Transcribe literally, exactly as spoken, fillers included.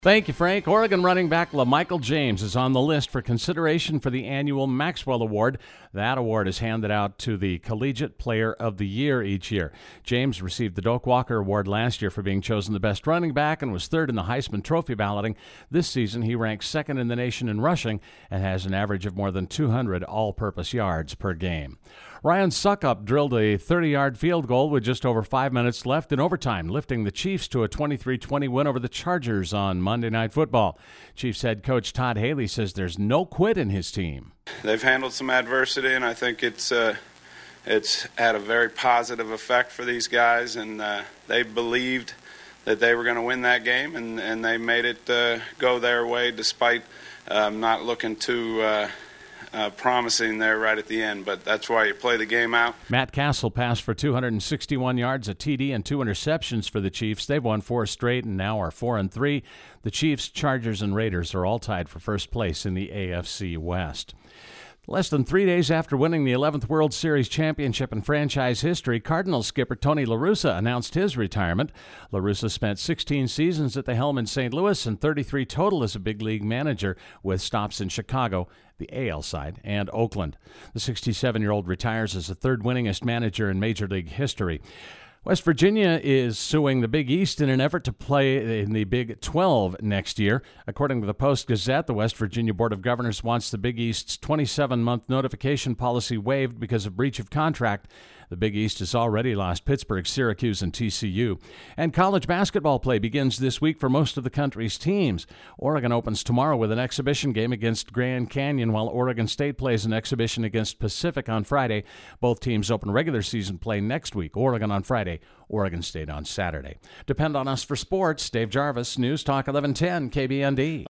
Thank you, Frank. Oregon running back LaMichael James is on the list for consideration for the annual Maxwell Award. That award is handed out to the Collegiate Player of the Year each year. James received the Doak Walker Award last year for being chosen the best running back and was third in the Heisman Trophy balloting. This season, he ranks second in the nation in rushing and has an average of more than two hundred all-purpose yards per game. Ryan Suckup drilled a thirty-yard field goal with just over five minutes left in overtime, lifting the Chiefs to a twenty-three twenty win over the Chargers on Monday Night Football. Chiefs head coach Todd Haley says there's no quit in his team. They've handled some adversity, and I think it's uh, it's had a very positive effect for these guys, and uh, they believed that they were going to win that game, and, and they made it uh, go their way despite um, not looking too uh, Uh, promising there right at the end, but that's why you play the game out. Matt Castle passed for two hundred sixty-one yards, a T D, and two interceptions for the Chiefs. They've won four straight and now are four and three. The Chiefs, Chargers, and Raiders are all tied for first place in the A F C West. Less than three days after winning the eleventh World Series championship in franchise history, Cardinals skipper Tony La Russa announced his retirement. La Russa spent sixteen seasons at the helm in Saint Louis and thirty-three total as a big league manager, with stops in Chicago, the A L side, and Oakland. The sixty-seven-year-old retires as the third winningest manager in Major League history. West Virginia is suing the Big East in an effort to play in the Big twelve next year. According to the Post-Gazette, the West Virginia Board of Governors wants the Big East's twenty-seven month notification policy waived because of breach of contract. The Big East has already lost Pittsburgh, Syracuse, and T C U. And college basketball play begins this week for most of the country's teams. Oregon opens tomorrow with an exhibition game against Grand Canyon, while Oregon State plays an exhibition against Pacific on Friday. Both teams open regular season play next week. Oregon on Friday, Oregon State on Saturday. Depend on us for sports. Dave Jarvis, News Talk eleven ten, K B N D.